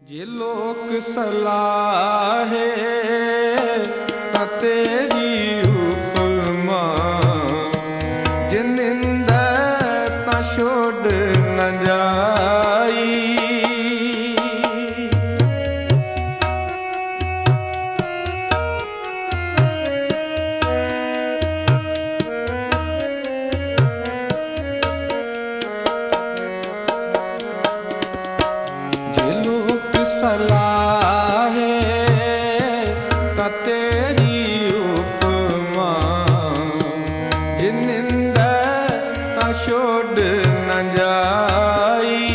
ਜੇ ਲੋਕ ਸਲਾਹੇ ਤਾਂ ਤੇਰੀ ਉਪਮਾ, ਜੇ ਨਿੰਦੈ ਤਾਂ ਛੋੜ ਨ ਜਾਈ। ਸਲਾਹੇ ਤਾਂ ਤੇਰੀ ਉਪਮਾ, ਜੇ ਨਿੰਦੈ ਤਾਂ ਛੋੜ ਨ ਜਾਈ।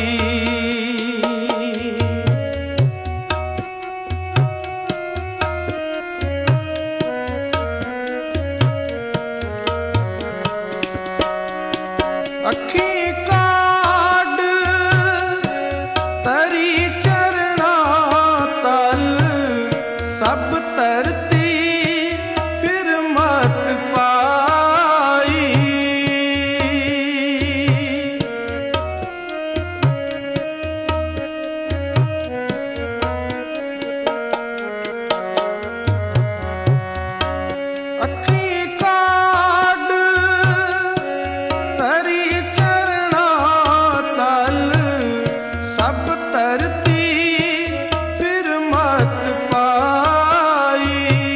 ਅੱਖੀਂ ਕਾਢ ਤਰੀ ਸਭ ਧਰਤੀ ਫਿਰ ਮਤ ਪਾਈ। ਅੱਖੀਂ ਕਾਢ ਤਰੀ ਚਰਣਾ ਤਲ, ਸਭ ਧਰਤੀ ਫਿਰ ਮਤ ਪਾਈ।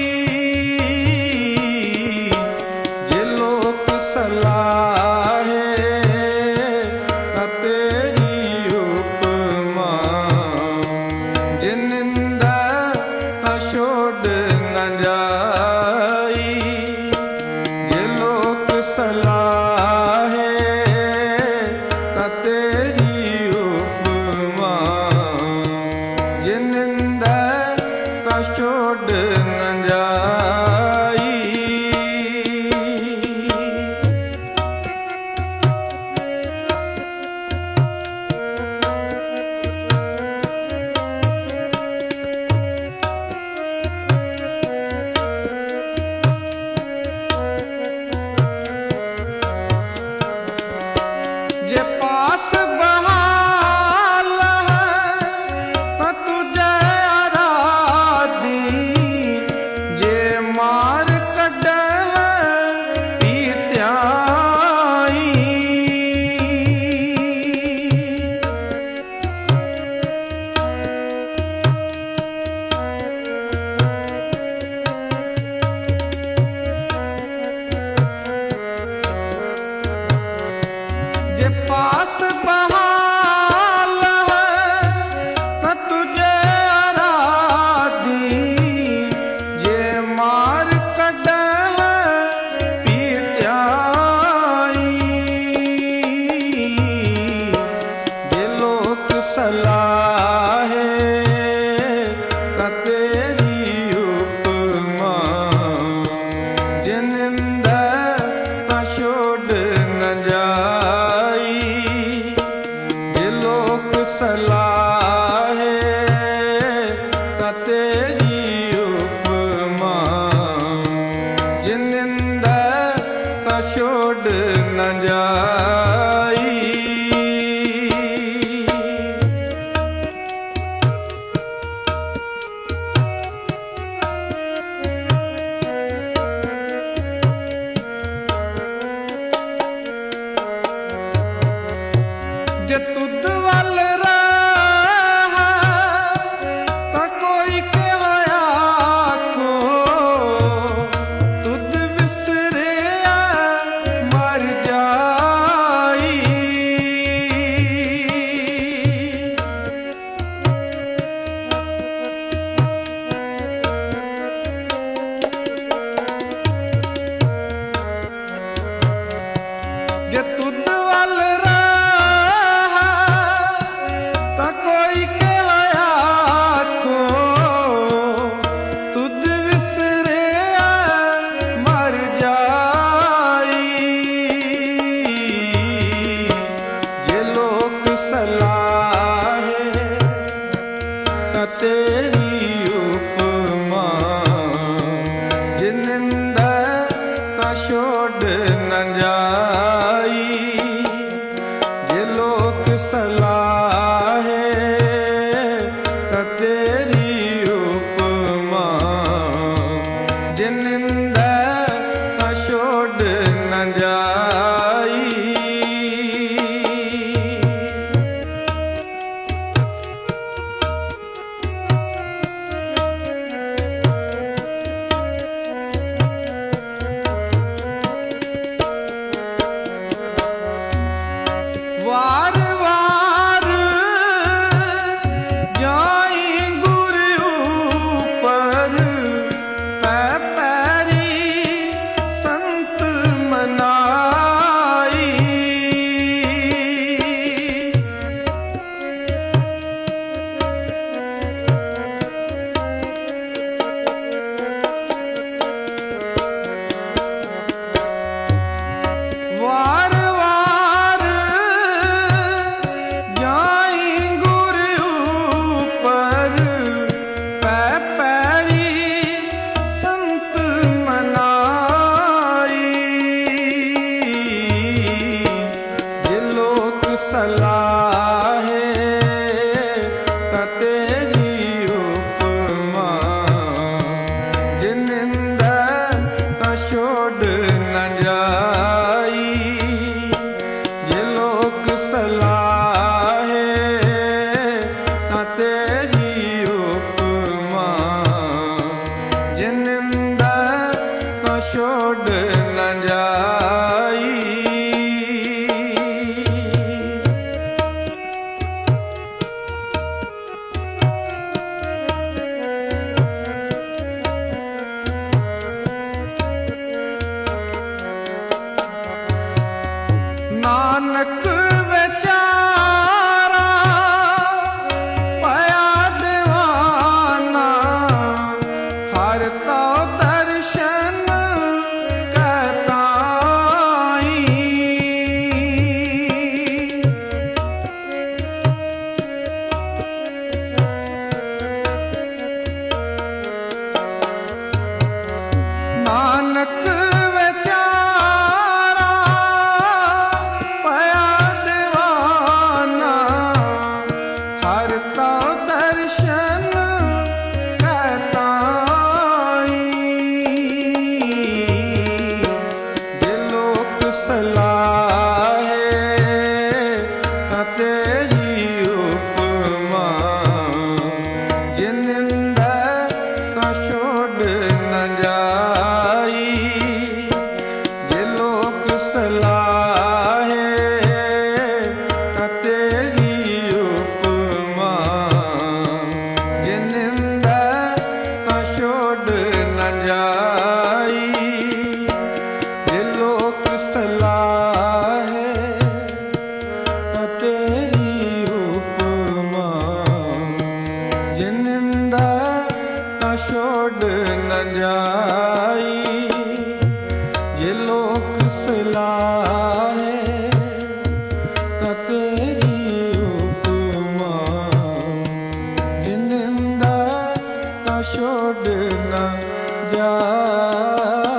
ਸਲਾਹੇ ਤਾਂ ਤੇਰੀ ਉਪਮਾ, ਜੇ ਨਿੰਦੈ ਤਾਂ ਛੋੜ ਨ ਜਾਈ। ਜੇ ਲੋਕ ਸਲਾਹੇ ਤਾਂ ਤੇਰੀ ਉਪਮਾ, ਜੇ ਨਿੰਦੈ ਤਾਂ ਛੋੜ ਨ ਜਾਈ। ਜੇ ਪਾਸ ਬਹਾਲ ਹੈ ਤਾਂ ਤੁਝੇ ਆਰਾਧੀ, ਜੇ ਮਾਰ ਕੱਢੇ ਪੀ ਧਿਆਈ। ਜੇ ਪਾਸ ਬਹਾਲ ਹੈ ਤਾਂ ਤੁਝੇ ਆਰਾਧੀ, ਜੇ ਮਾਰ ਕੱਢੇ ਪੀ ਧਿਆਈ। ਜੇ ਲੋਕ ਸਲਾਹੇ ਤਾਂ ਤੇਰੀ ਉਪਮਾ, ਜੇ ਨਿੰਦੈ ਤਾਂ ਛੋੜ ਨ ਜਾਈ। ਜੇ ਲੋਕ ਸਲਾਹੇ ਤਾਂ ਤੇਰੀ ਉਪਮਾ, ਜੇ ਨਿੰਦੈ ਤਾਂ ਛੋੜ ਨ ਜਾਈ। ਛੋੜ ਨਾ ਜਾ